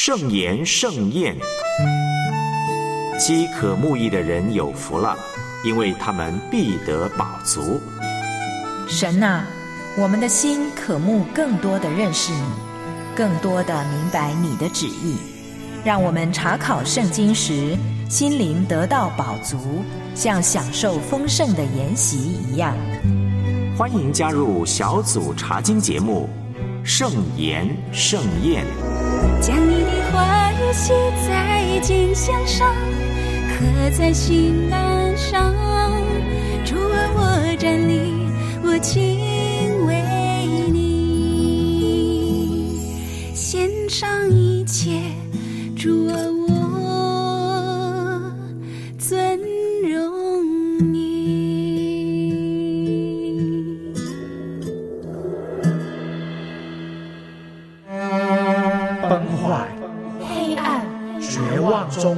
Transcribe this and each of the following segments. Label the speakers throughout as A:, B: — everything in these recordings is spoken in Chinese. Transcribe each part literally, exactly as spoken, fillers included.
A: 圣言盛宴。饥渴慕义的人有福了，因为他们必得饱足。
B: 神啊，我们的心渴慕更多的认识你，更多的明白你的旨意，让我们查考圣经时心灵得到饱足，像享受丰盛的筵席一样。
A: 欢迎加入小组查经节目圣言盛宴。
C: 将你的话语写在金线上，刻在心栏上。主啊，我站立，我敬畏你，献上一切。主啊，我尊荣你。
D: 崩坏、
C: 黑暗、
D: 绝望中，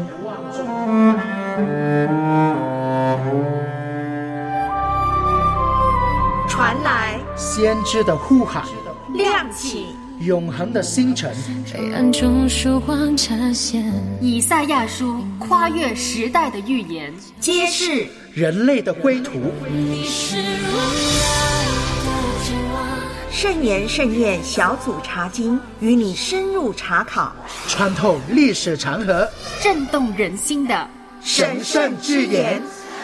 E: 传来
D: 先知的呼喊，
E: 亮起
D: 永恒的星辰。
C: 黑暗中曙光乍现，
F: 以赛亚书跨越时代的预言，
E: 揭示
D: 人类的归途。
C: 你是我爱的指望。
E: 圣言盛宴小组查经，与你深入查考，
D: 穿透历史长河，
F: 震动人心的
E: 神圣之言。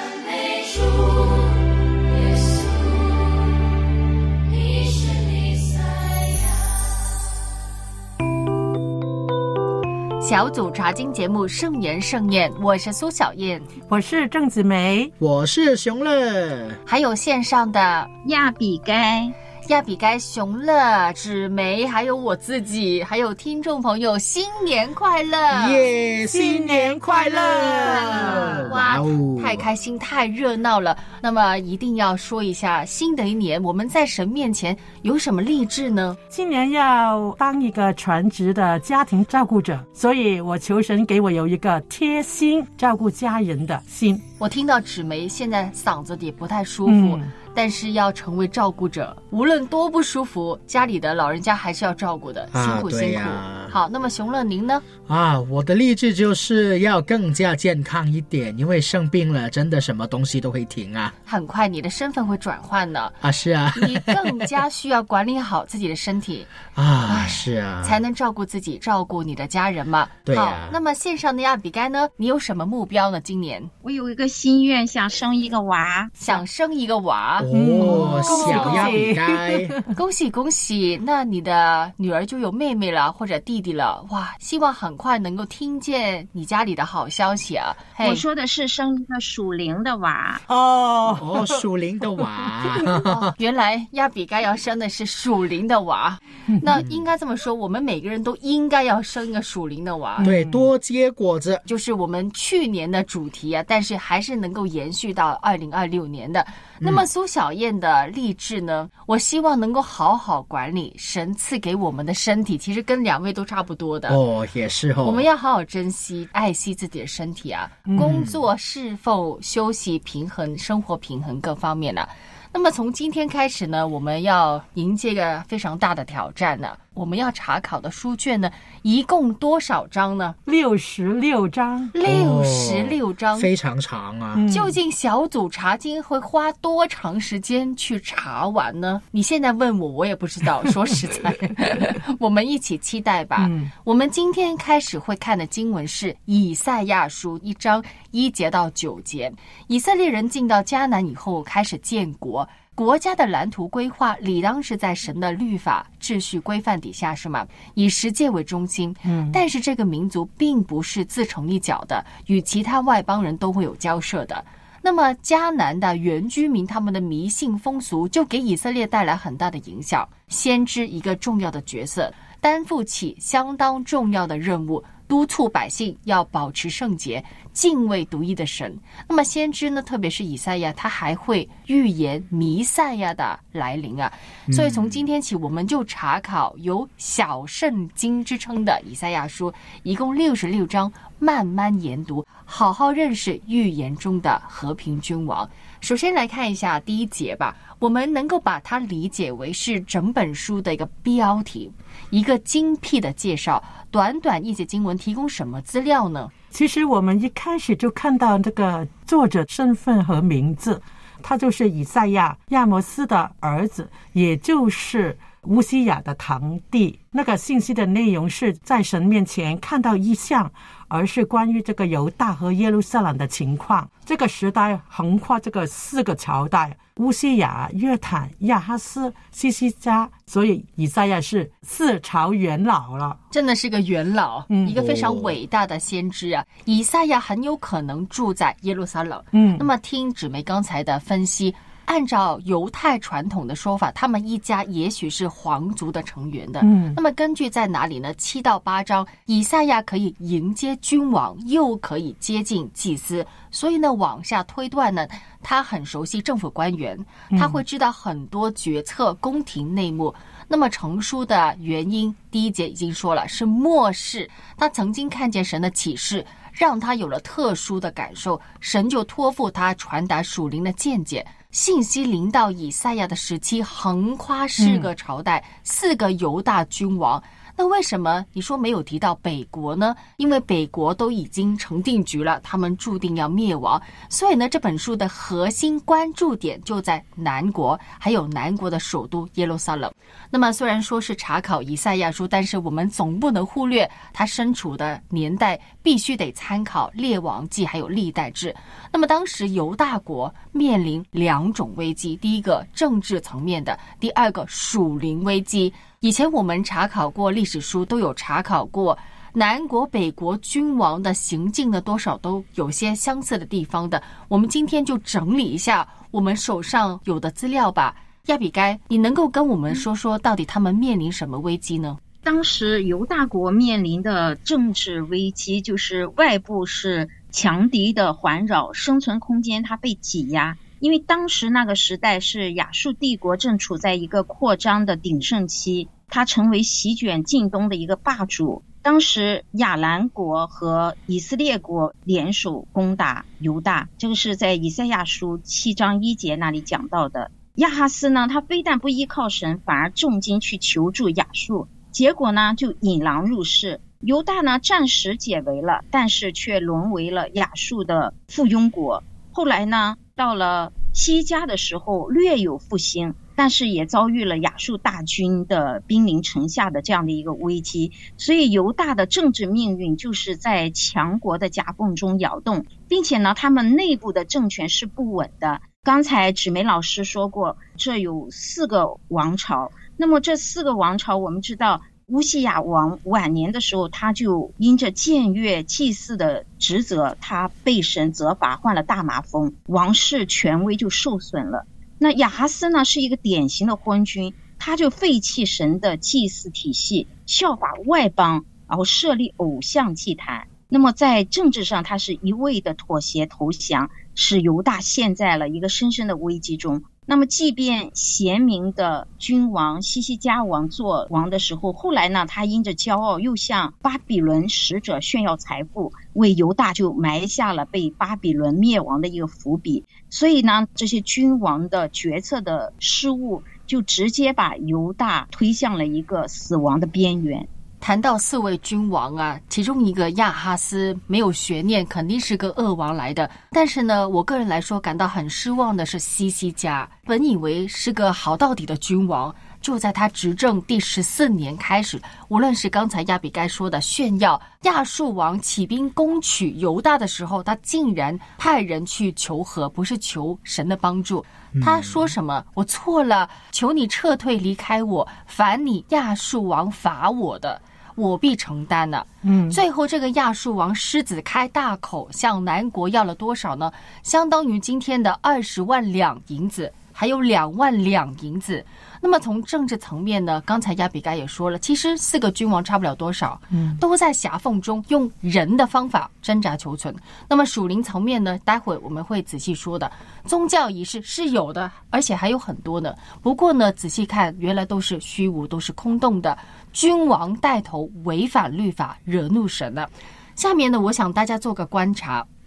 F: 小组查经节目圣言盛宴，我是苏小燕，
G: 我是郑子梅，
D: 我是熊乐，
F: 还有线上的
H: 亚比该。
F: 亚比该、熊乐、芷梅，还有我自己，还有听众朋友，新年快乐！
D: 耶，新年快乐！
F: 哇，太开心，太热闹了。那么一定要说一下，新的一年我们在神面前有什么励志呢？
G: 今年要当一个全职的家庭照顾者，所以我求神给我有一个贴心照顾家人的心。
F: 我听到芷梅现在嗓子也不太舒服、嗯但是要成为照顾者，无论多不舒服，家里的老人家还是要照顾的，辛苦、啊、辛苦。好，那么熊乐您呢？
D: 啊，我的励志就是要更加健康一点，因为生病了，真的什么东西都会停啊。
F: 很快你的身份会转换呢。
D: 啊，是啊。
F: 你更加需要管理好自己的身体
D: 啊，是啊，
F: 才能照顾自己，照顾你的家人嘛。
D: 对啊。
F: 好，那么线上的亚比该呢？你有什么目标呢？今年
H: 我有一个心愿，想生一个娃，
F: 想生一个娃。
D: 哦，小亚比该，
F: 恭喜恭喜！那你的女儿就有妹妹了，或者弟弟了，哇！希望很快能够听见你家里的好消息啊！
H: 我说的是生一个属灵的娃
D: 哦哦，属灵的娃、
F: 哦。原来亚比该要生的是属灵的娃，那应该这么说，我们每个人都应该要生一个属灵的娃。
D: 对，多结果子，
F: 就是我们去年的主题啊，但是还是能够延续到二零二六年的。那么苏小燕的励志呢，我希望能够好好管理神赐给我们的身体，其实跟两位都差不多的
D: 哦，也是哦。
F: 我们要好好珍惜爱惜自己的身体啊、嗯、工作是否休息平衡生活平衡各方面啊。那么从今天开始呢，我们要迎接一个非常大的挑战呢、啊。我们要查考的书卷呢，一共多少章呢？
G: 六十六章，
F: 六十六章、
D: 哦，非常长啊！
F: 究竟小组查经会花多长时间去查完呢？你现在问我，我也不知道。说实在，我们一起期待吧、嗯。我们今天开始会看的经文是以赛亚书一章一节到九节。以色列人进到迦南以后，开始建国。国家的蓝图规划理当是在神的律法秩序规范底下，是吗？以十诫为中心。嗯，但是这个民族并不是自成一角的，与其他外邦人都会有交涉的。那么迦南的原居民他们的迷信风俗就给以色列带来很大的影响。先知一个重要的角色，担负起相当重要的任务，督促百姓要保持圣洁，敬畏独一的神。那么先知呢，特别是以赛亚，他还会预言弥赛亚的来临啊。所以从今天起，我们就查考有小圣经之称的以赛亚书，一共六十六章，慢慢研读，好好认识预言中的和平君王。 首先来看一下第一节吧，我们能够把它理解为是整本书的一个标题，一个精辟的介绍。短短一节经文提供什么资料呢？
G: 其实我们一开始就看到这个作者身份和名字，他就是以赛亚，亚摩斯的儿子，也就是乌西雅的堂弟。那个信息的内容是在神面前看到异象，而是关于这个犹大和耶路撒冷的情况。这个时代横跨这个四个朝代，乌西雅、约坦、亚哈斯、西西家，所以以赛亚是四朝元老了，
F: 真的是个元老、嗯、一个非常伟大的先知啊。以赛亚很有可能住在耶路撒冷。嗯，那么听姊妹刚才的分析，按照犹太传统的说法，他们一家也许是皇族的成员的。嗯，那么根据在哪里呢？七到八章，以赛亚可以迎接君王，又可以接近祭司，所以呢，往下推断呢，他很熟悉政府官员，他会知道很多决策、宫廷内幕。那么成书的原因，第一节已经说了，是末世，他曾经看见神的启示，让他有了特殊的感受，神就托付他传达属灵的见解。信息临到以赛亚的时期，横跨四个朝代、嗯、四个犹大君王。那为什么你说没有提到北国呢？因为北国都已经成定局了，他们注定要灭亡。所以呢，这本书的核心关注点就在南国，还有南国的首都耶路撒冷。那么虽然说是查考以赛亚书，但是我们总不能忽略他身处的年代，必须得参考列王记还有历代志。那么当时犹大国面临两种危机，第一个政治层面的，第二个属灵危机。以前我们查考过历史书，都有查考过南国北国君王的行径的，多少都有些相似的地方的。我们今天就整理一下我们手上有的资料吧。亚比该，你能够跟我们说说到底他们面临什么危机呢？
H: 当时犹大国面临的政治危机就是外部是强敌的环绕，生存空间它被挤压。因为当时那个时代是亚述帝国正处在一个扩张的鼎盛期，它成为席卷近东的一个霸主。当时亚兰国和以色列国联手攻打犹大，这个是在以赛亚书七章一节那里讲到的。亚哈斯呢，他非但不依靠神，反而重金去求助亚述，结果呢就引狼入室。犹大呢暂时解围了，但是却沦为了亚述的附庸国。后来呢，到了西家的时候略有复兴，但是也遭遇了亚述大军的兵临城下的这样的一个危机。所以犹大的政治命运就是在强国的夹缝中摇动，并且呢，他们内部的政权是不稳的。刚才芷梅老师说过，这有四个王朝。那么这四个王朝，我们知道乌西雅王晚年的时候，他就因着僭越祭祀的职责，他被神责罚，患了大麻风，王室权威就受损了。那亚哈斯呢，是一个典型的昏君，他就废弃神的祭祀体系，效法外邦，然后设立偶像祭坛。那么在政治上，他是一味的妥协投降，使犹大陷在了一个深深的危机中。那么即便贤明的君王西西家王做王的时候，后来呢，他因着骄傲又向巴比伦使者炫耀财富，为犹大就埋下了被巴比伦灭亡的一个伏笔。所以呢，这些君王的决策的失误，就直接把犹大推向了一个死亡的边缘。
F: 谈到四位君王啊，其中一个亚哈斯没有悬念，肯定是个恶王来的。但是呢，我个人来说感到很失望的是西西家，本以为是个好到底的君王，就在他执政第十四年开始，无论是刚才亚比该说的炫耀，亚述王起兵攻取犹大的时候，他竟然派人去求和，不是求神的帮助。他说什么？我错了，求你撤退离开我，凡你亚述王罚我的，我必承担了。嗯，最后这个亚述王狮子开大口，向南国要了多少呢？相当于今天的二十万两银子，还有两万两银子。那么从政治层面呢，刚才亚比该也说了，其实四个君王差不了多少，嗯，都在狭缝中用人的方法挣扎求存。那么属灵层面呢，待会我们会仔细说的。宗教仪式是有的，而且还有很多呢。不过呢，仔细看，原来都是虚无，都是空洞的。君王带头违反律法，惹怒神了。下面呢，我想大家做个观察。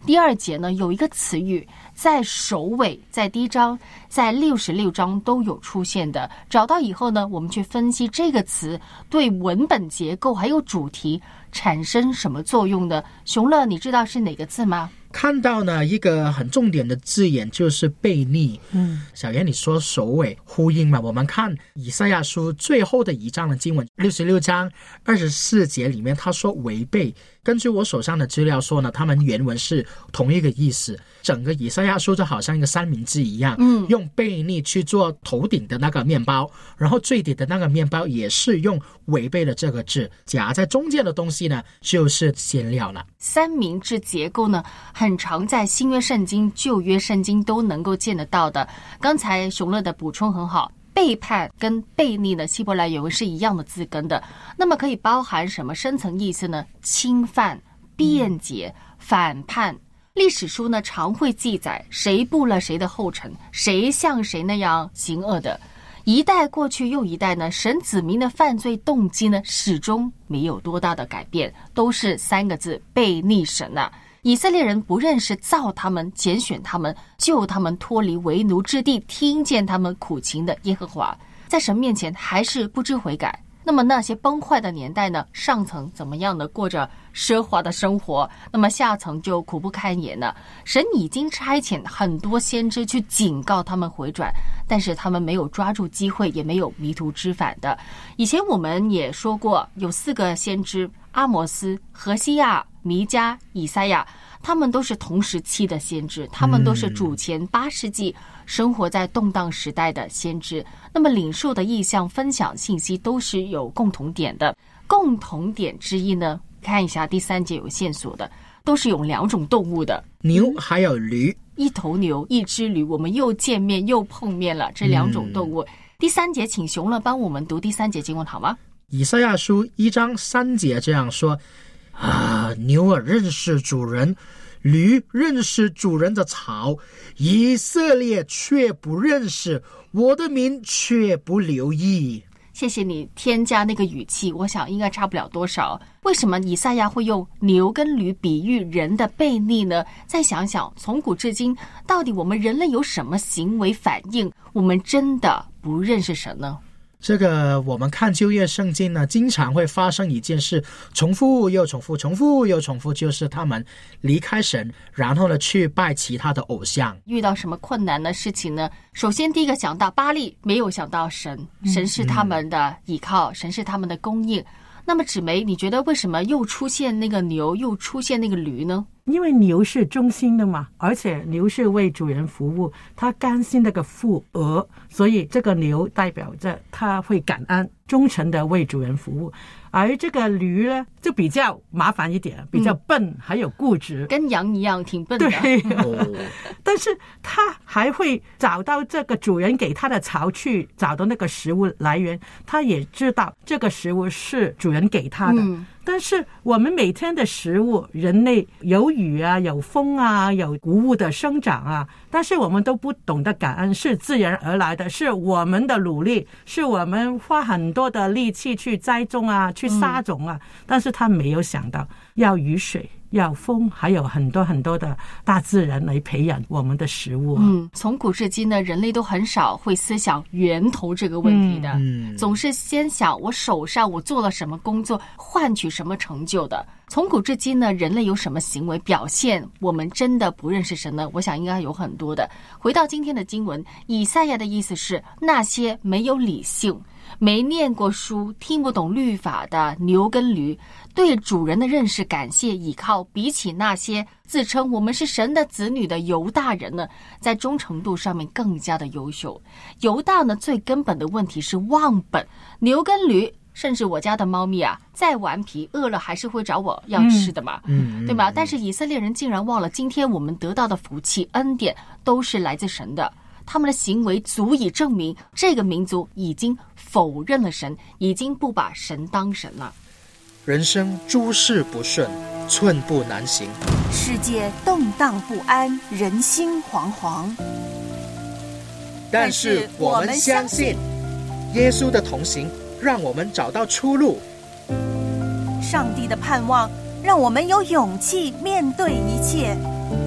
F: 第二节呢有一个词语在首尾，在第一章，在六十六章都有出现的。找到以后呢，我们去分析这个词对文本结构还有主题产生什么作用呢？熊乐，你知道是哪个字吗？
D: 看到呢一个很重点的字眼就是悖逆。嗯，小妍你说首尾呼应嘛？我们看以赛亚书最后的一章的经文，六十六章二十四节里面他说违背，根据我手上的资料说呢，他们原文是同一个意思。整个以赛亚书就好像一个三明治一样，嗯，用悖逆去做头顶的那个面包，然后最底的那个面包也是用违背了这个字，夹在中间的东西呢就是馅料了。
F: 三明治结构呢很常在新约圣经旧约圣经都能够见得到的。刚才熊乐的补充很好，背叛跟悖逆呢希伯来原文是一样的字根的，那么可以包含什么深层意思呢？侵犯、辩解、反叛。历史书呢常会记载谁步了谁的后尘，谁像谁那样行恶的。一代过去又一代呢，神子民的犯罪动机呢始终没有多大的改变，都是三个字：悖逆神啊。以色列人不认识造他们、拣选他们、救他们脱离为奴之地、听见他们苦情的耶和华，在神面前还是不知悔改。那么那些崩坏的年代呢，上层怎么样呢？过着奢华的生活，那么下层就苦不堪言了。神已经差遣很多先知去警告他们回转，但是他们没有抓住机会，也没有迷途知返的。以前我们也说过，有四个先知：阿摩斯、何西亚、弥迦、以赛亚，他们都是同时期的先知，他们都是主前八世纪生活在动荡时代的先知。那么领受的意象、分享信息都是有共同点的。共同点之一呢，看一下第三节有线索的，都是有两种动物的，
D: 牛还有驴，
F: 一头牛一只驴，我们又见面又碰面了，这两种动物。嗯、第三节请熊乐帮我们读第三节经文好吗？
D: 以赛亚书一章三节这样说啊，牛儿认识主人，驴认识主人的草，以色列却不认识，我的民却不留意。
F: 谢谢你添加那个语气，我想应该差不了多少。为什么以赛亚会用牛跟驴比喻人的悖逆呢？再想想，从古至今，到底我们人类有什么行为反应，我们真的不认识神呢？
D: 这个我们看旧约圣经呢，经常会发生一件事，重复又重复，重复又重复，就是他们离开神，然后呢去拜其他的偶像。
F: 遇到什么困难的事情呢？首先第一个想到巴力，没有想到神，神是他们的依靠，嗯、神是他们的供应。那么芷梅，你觉得为什么又出现那个牛，又出现那个驴呢？
G: 因为牛是忠心的嘛，而且牛是为主人服务，他甘心那个负额，所以这个牛代表着他会感恩，忠诚的为主人服务。而这个驴呢，就比较麻烦一点，比较笨，嗯、还有固执，
F: 跟羊一样挺笨的。
G: 对，哦、但是他还会找到这个主人给他的巢去找到那个食物来源，他也知道这个食物是主人给他的。嗯，但是我们每天的食物，人类有雨啊，有风啊，有谷物的生长啊，但是我们都不懂得感恩，是自然而来的，是我们的努力，是我们花很多的力气去栽种啊，去撒种啊，嗯、但是他没有想到要雨水，要风，还有很多很多的大自然来培养我们的食物。
F: 嗯，从古至今呢，人类都很少会思想源头这个问题的，嗯、总是先想我手上我做了什么工作，换取什么成就的。从古至今呢，人类有什么行为表现我们真的不认识神呢？我想应该有很多的。回到今天的经文，以赛亚的意思是那些没有理性，没念过书，听不懂律法的牛跟驴，对主人的认识感谢倚靠，比起那些自称我们是神的子女的犹大人呢，在忠诚度上面更加的优秀。犹大呢，最根本的问题是忘本，牛跟驴甚至我家的猫咪啊，再顽皮，饿了还是会找我要吃的嘛，嗯、对吧？但是以色列人竟然忘了，今天我们得到的福气恩典都是来自神的。他们的行为足以证明这个民族已经否认了神，已经不把神当神了。
D: 人生诸事不顺，寸步难行，
E: 世界动荡不安，人心惶惶。
D: 但是我们相信耶稣的同行让我们找到出路，
E: 上帝的盼望让我们有勇气面对一切。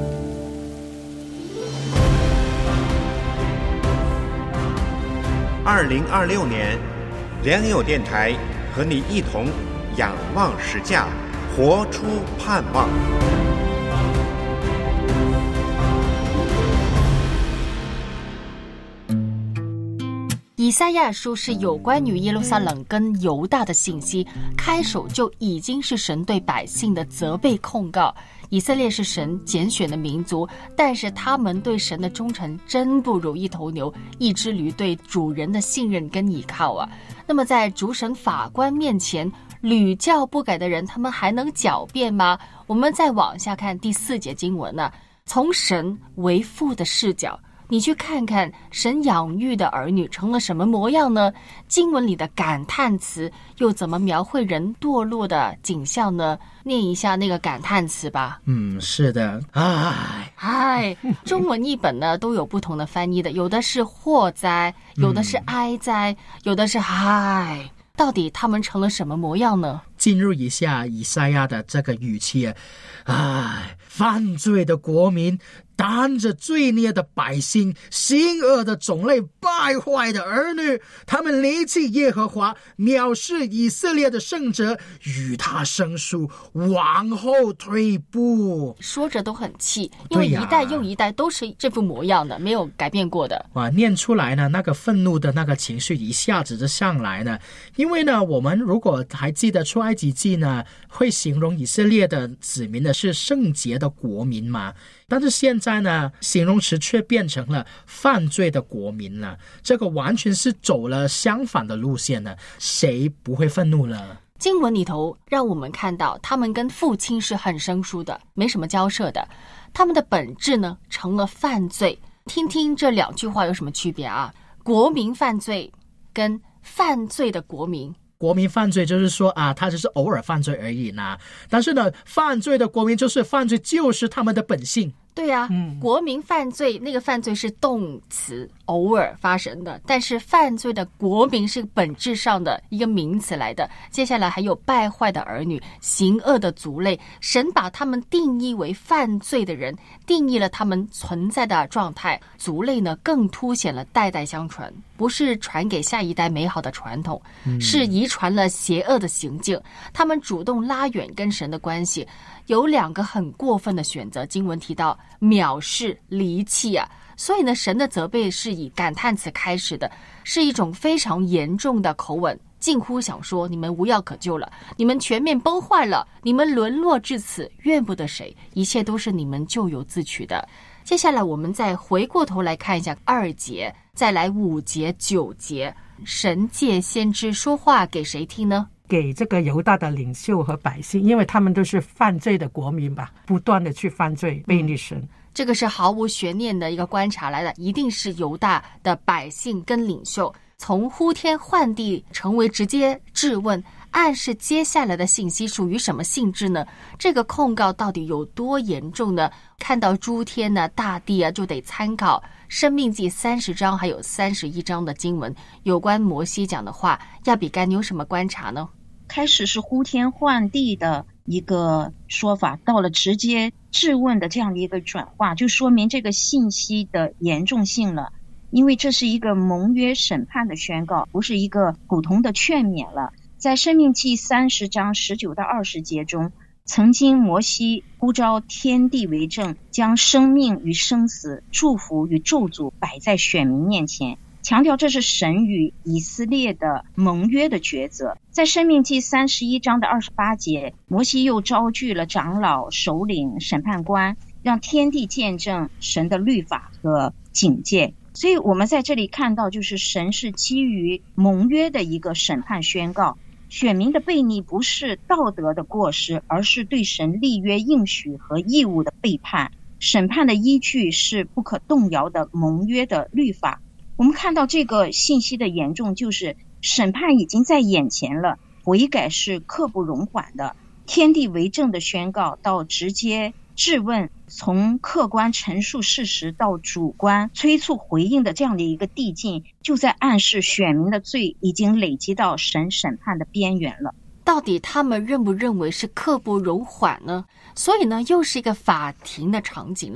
I: 二零二六年，良友电台和你一同仰望实价，活出盼望。
F: 以赛亚书是有关于耶路撒冷跟犹大的信息，开首就已经是神对百姓的责备控告。以色列是神拣选的民族，但是他们对神的忠诚真不如一头牛、一只驴对主人的信任跟依靠啊。那么在主审法官面前，屡教不改的人，他们还能狡辩吗？我们再往下看第四节经文啊，从神为父的视角，你去看看神养育的儿女成了什么模样呢？经文里的感叹词又怎么描绘人堕落的景象呢？念一下那个感叹词吧。
D: 嗯，是的，唉，
F: 唉，中文译本呢都有不同的翻译的，有的是祸哉，有的是哀哉，嗯、有的是唉。到底他们成了什么模样呢？
D: 进入一下以赛亚的这个语气，唉，犯罪的国民，担着罪孽的百姓，行恶的种类，败坏的儿女，他们离弃耶和华，藐视以色列的圣者，与他生疏，往后退步。
F: 说着都很气，因为一代又一代都是这副模样的，没有改变过的。
D: 哇，念出来呢，那个愤怒的那个情绪一下子就上来呢。因为呢，我们如果还记得出埃及记呢，会形容以色列的子民呢是圣洁的国民嘛，但是现在呢，形容词却变成了犯罪的国民了，这个完全是走了相反的路线了，谁不会愤怒了？
F: 经文里头让我们看到他们跟父亲是很生疏的，没什么交涉的，他们的本质呢成了犯罪。听听这两句话有什么区别啊？国民犯罪跟犯罪的国民，
D: 国民犯罪就是说啊，他只是偶尔犯罪而已呢。但是呢，犯罪的国民就是犯罪就是他们的本性。
F: 对啊、嗯、国民犯罪，那个犯罪是动词，偶尔发生的，但是犯罪的国民是本质上的一个名词来的。接下来还有败坏的儿女，行恶的族类，神把他们定义为犯罪的人，定义了他们存在的状态。族类呢，更凸显了代代相传，不是传给下一代美好的传统、嗯、是遗传了邪恶的行径，他们主动拉远跟神的关系。有两个很过分的选择，经文提到藐视、离弃啊，所以呢，神的责备是以感叹词开始的，是一种非常严重的口吻，近乎想说你们无药可救了，你们全面崩坏了，你们沦落至此，怨不得谁，一切都是你们咎由自取的。接下来我们再回过头来看一下二节，再来五节、九节，神借先知说话给谁听呢？
G: 给这个犹大的领袖和百姓，因为他们都是犯罪的国民吧，不断的去犯罪背逆神、嗯、
F: 这个是毫无悬念的一个观察来的，一定是犹大的百姓跟领袖。从呼天唤地成为直接质问，暗示接下来的信息属于什么性质呢？这个控告到底有多严重呢？看到诸天啊、大地啊，就得参考申命记三十章还有三十一章的经文，有关摩西讲的话。亚比该，你有什么观察呢？
H: 开始是呼天唤地的一个说法，到了直接质问的这样的一个转化，就说明这个信息的严重性了。因为这是一个盟约审判的宣告，不是一个普通的劝勉了。在申命记三十章十九到二十节中，曾经摩西呼召天地为证，将生命与生死、祝福与咒诅摆在选民面前，强调这是神与以色列的盟约的抉择。在申命记三十一章的二十八节，摩西又招聚了长老、首领、审判官，让天地见证神的律法和警戒。所以我们在这里看到，就是神是基于盟约的一个审判宣告，选民的悖逆不是道德的过失，而是对神立约应许和义务的背叛。审判的依据是不可动摇的盟约的律法。我们看到这个信息的严重，就是审判已经在眼前了，悔改是刻不容缓的。天地为证的宣告到直接质问，从客观陈述事实到主观催促回应的这样的一个递进，就在暗示选民的罪已经累积到神审判的边缘了。
F: 到底他们认不认为是刻不容缓呢？所以呢，又是一个法庭的场景了。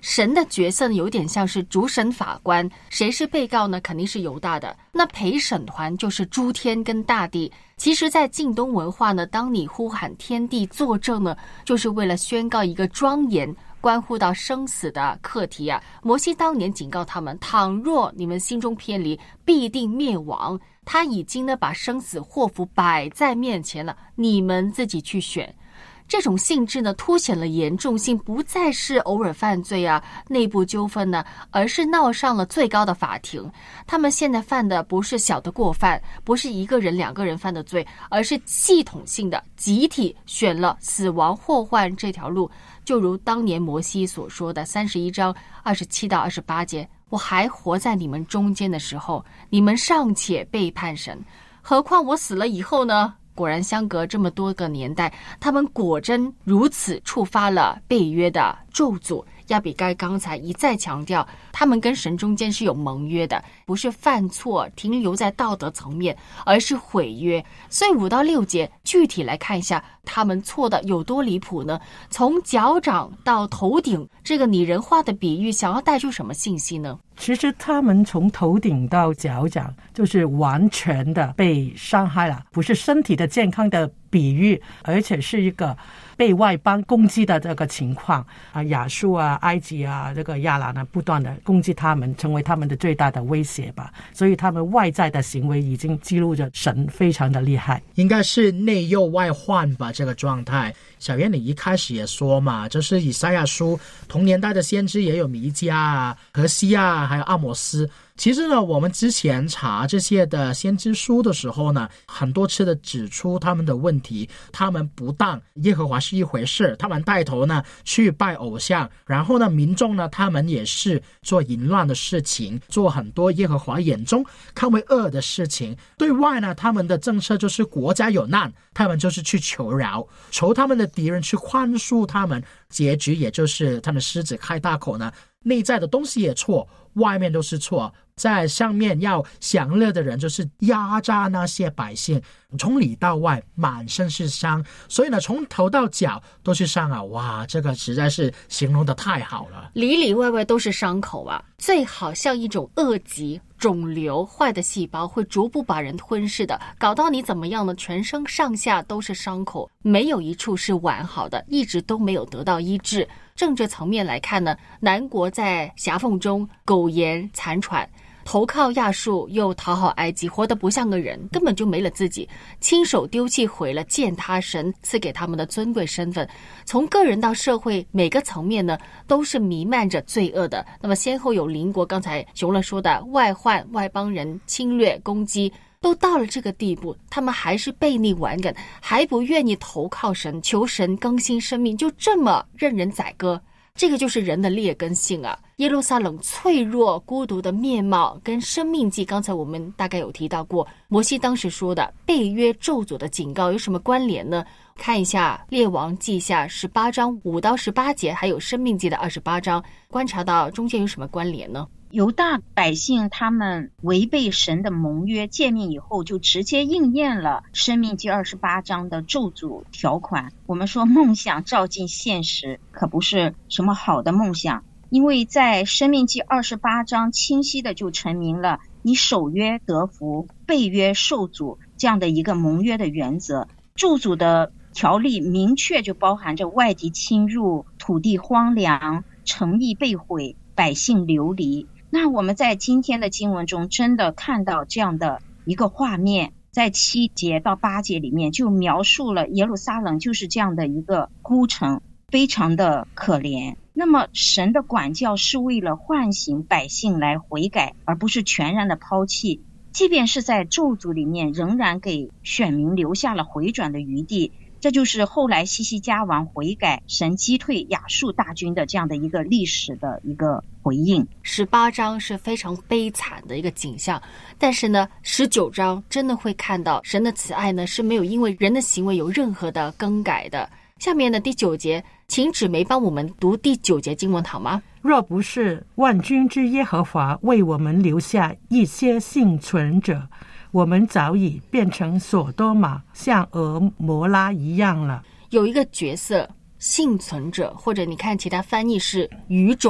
F: 神的角色呢，有点像是主审法官，谁是被告呢？肯定是犹大的。那陪审团就是诸天跟大地。其实在近东文化呢，当你呼喊天地作证呢，就是为了宣告一个庄严关乎到生死的课题啊。摩西当年警告他们，倘若你们心中偏离，必定灭亡。他已经呢把生死祸福摆在面前了，你们自己去选。这种性质呢，凸显了严重性，不再是偶尔犯罪啊、内部纠纷呢，而是闹上了最高的法庭。他们现在犯的不是小的过犯，不是一个人、两个人犯的罪，而是系统性的、集体选了死亡祸患这条路。就如当年摩西所说的三十一章二十七到二十八节：我还活在你们中间的时候，你们尚且背叛神，何况我死了以后呢？果然相隔这么多个年代，他们果真如此触发了背约的咒诅。亚比该刚才一再强调，他们跟神中间是有盟约的，不是犯错停留在道德层面，而是毁约。所以五到六节具体来看一下，他们错的有多离谱呢？从脚掌到头顶，这个拟人化的比喻想要带出什么信息呢？
G: 其实他们从头顶到脚掌就是完全的被伤害了，不是身体的健康的比喻，而且是一个被外邦攻击的这个情况啊，亚述啊、埃及啊、这个亚兰呢，不断的攻击他们，成为他们的最大的威胁吧。所以他们外在的行为已经记录着神非常的厉害，
D: 应该是内忧外患吧，这个状态。小燕，你一开始也说嘛，就是以赛亚书同年代的先知也有弥迦啊、何西亚还有阿摩斯。其实呢，我们之前查这些的先知书的时候呢，很多次的指出他们的问题，他们不当耶和华是一回事，他们带头呢去拜偶像，然后呢民众呢他们也是做淫乱的事情，做很多耶和华眼中看为恶的事情。对外呢，他们的政策就是国家有难，他们就是去求饶，求他们的敌人去宽恕他们，结局也就是他们狮子开大口呢，内在的东西也错，外面都是错。在上面要享乐的人就是压榨那些百姓，从里到外满身是伤，所以呢从头到脚都是伤啊！哇，这个实在是形容的太好了，
F: 里里外外都是伤口啊，最好像一种恶疾肿瘤，坏的细胞会逐步把人吞噬的，搞到你怎么样呢？全身上下都是伤口，没有一处是完好的，一直都没有得到医治。政治层面来看呢，南国在狭缝中苟延残喘，投靠亚述又讨好埃及，活得不像个人，根本就没了自己，亲手丢弃毁了践踏神赐给他们的尊贵身份。从个人到社会每个层面呢，都是弥漫着罪恶的。那么先后有邻国，刚才熊乐说的外患、外邦人侵略攻击，都到了这个地步，他们还是悖逆顽梗，还不愿意投靠神，求神更新生命，就这么任人宰割。这个就是人的劣根性啊！耶路撒冷脆弱孤独的面貌跟生命记，刚才我们大概有提到过，摩西当时说的被约咒诅的警告有什么关联呢？看一下列王记下十八章五到十八节，还有生命记的二十八章，观察到中间有什么关联呢？
H: 犹大百姓他们违背神的盟约诫命以后，就直接应验了申命记二十八章的咒诅条款。我们说梦想照进现实，可不是什么好的梦想，因为在申命记二十八章清晰的就陈明了你守约得福，背约受诅这样的一个盟约的原则。咒诅的条例明确就包含着外敌侵入、土地荒凉、城邑被毁、百姓流离。那我们在今天的经文中真的看到这样的一个画面，在七节到八节里面就描述了耶路撒冷就是这样的一个孤城，非常的可怜。那么神的管教是为了唤醒百姓来悔改，而不是全然的抛弃。即便是在咒诅里面，仍然给选民留下了回转的余地。这就是后来西西家王悔改，神击退亚述大军的这样的一个历史的一个回应。
F: 十八章是非常悲惨的一个景象，但是呢，十九章真的会看到神的慈爱呢是没有因为人的行为有任何的更改的。下面的第九节，请指梅帮我们读第九节经文好吗？
G: 若不是万军之耶和华为我们留下一些幸存者，我们早已变成所多玛，像俄摩拉一样了。
F: 有一个角色幸存者，或者你看其他翻译是语种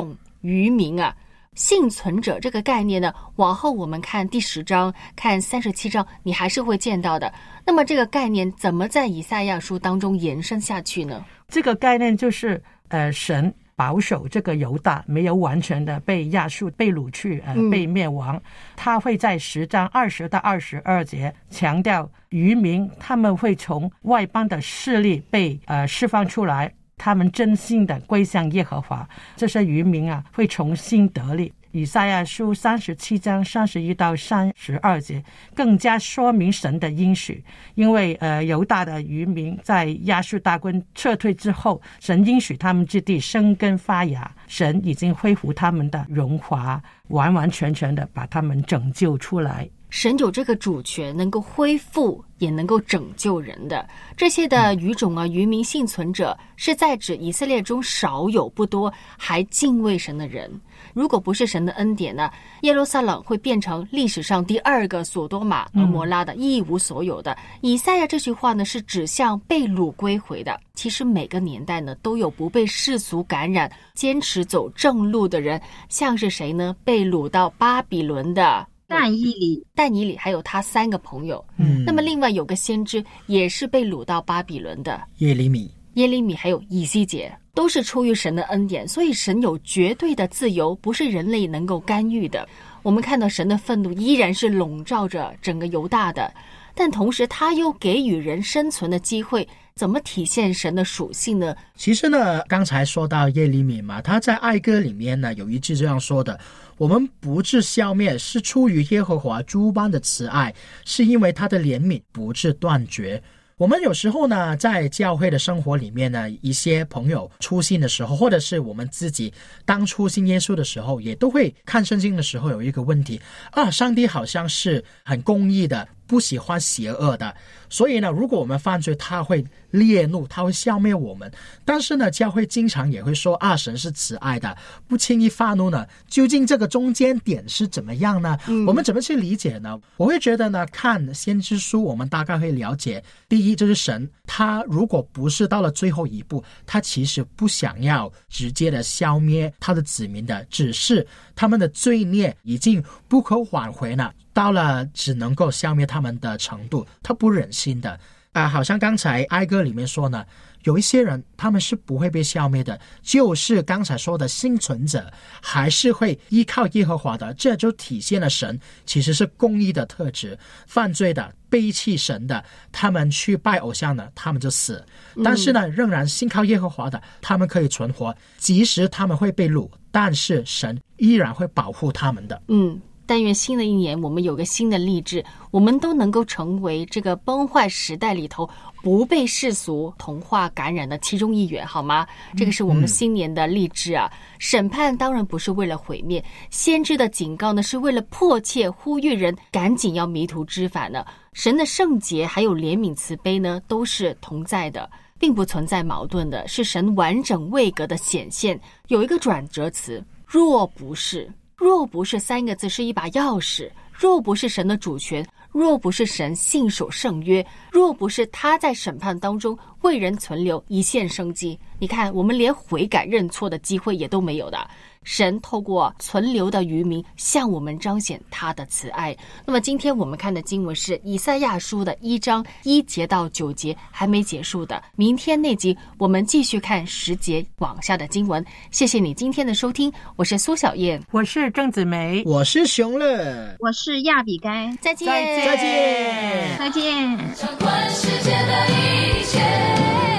F: 渔民啊。幸存者这个概念呢，往后我们看第十章看三十七章你还是会见到的。那么这个概念怎么在以赛亚书当中延伸下去呢？
G: 这个概念就是呃，神保守这个犹大没有完全的被亚述被掳去呃被灭亡、嗯、他会在十章二十到二十二节强调渔民他们会从外邦的势力被呃释放出来，他们真心的归向耶和华，这些渔民啊会重新得力。以赛亚书三十七章三十一到三十二节更加说明神的应许，因为呃犹大的渔民在亚述大军撤退之后，神应许他们之地生根发芽，神已经恢复他们的荣华，完完全全的把他们拯救出来。
F: 神有这个主权，能够恢复也能够拯救人的。这些的渔种啊、渔民幸存者是在指以色列中少有不多还敬畏神的人。如果不是神的恩典呢，耶路撒冷会变成历史上第二个索多玛、俄摩拉的一无所有的、嗯、以赛亚这句话呢是指向被掳归回的。其实每个年代呢都有不被世俗感染坚持走正路的人，像是谁呢？被掳到巴比伦的
H: 但以理，
F: 但以理还有他三个朋友。嗯，那么另外有个先知也是被掳到巴比伦的，
D: 耶利米，
F: 耶利米还有以西结，都是出于神的恩典，所以神有绝对的自由，不是人类能够干预的。我们看到神的愤怒依然是笼罩着整个犹大的，但同时他又给予人生存的机会。怎么体现神的属性呢？
D: 其实呢，刚才说到耶利米嘛，他在哀歌里面呢有一句这样说的：我们不致消灭，是出于耶和华诸般的慈爱，是因为他的怜悯不致断绝。我们有时候呢在教会的生活里面呢，一些朋友初信的时候，或者是我们自己当初信耶稣的时候，也都会看圣经的时候有一个问题啊，上帝好像是很公义的，不喜欢邪恶的，所以呢如果我们犯罪他会烈怒，他会消灭我们。但是呢教会经常也会说啊，神是慈爱的，不轻易发怒呢。究竟这个中间点是怎么样呢、嗯、我们怎么去理解呢？我会觉得呢，看先知书我们大概会了解，第一就是神他如果不是到了最后一步，他其实不想要直接的消灭他的子民的，只是他们的罪孽已经不可挽回了，到了只能够消灭他们的程度，他不忍心的啊、呃，好像刚才哀歌里面说呢，有一些人他们是不会被消灭的，就是刚才说的幸存者还是会依靠耶和华的，这就体现了神其实是公义的特质。犯罪的、背弃神的，他们去拜偶像的，他们就死。但是呢仍然信靠耶和华的，他们可以存活，即使他们会被掳，但是神依然会保护他们的。
F: 嗯，但愿新的一年我们有个新的励志，我们都能够成为这个崩坏时代里头不被世俗同化感染的其中一员，好吗？这个是我们新年的励志啊。嗯、审判当然不是为了毁灭，先知的警告呢是为了迫切呼吁人赶紧要迷途知返呢。神的圣洁还有怜悯慈悲呢都是同在的，并不存在矛盾的，是神完整位格的显现。有一个转折词，若不是。若不是三个字是一把钥匙，若不是神的主权，若不是神信守圣约，若不是他在审判当中为人存留一线生机，你看我们连悔改认错的机会也都没有的。神透过存留的渔民向我们彰显他的慈爱。那么今天我们看的经文是以赛亚书的一章一节到九节，还没结束的。明天那集我们继续看十节往下的经文。谢谢你今天的收听，我是苏小燕，
G: 我是郑子梅，
D: 我是熊乐，
H: 我是亚比该。
F: 再见，
D: 再见，
H: 再见。
C: 掌管世界的一切。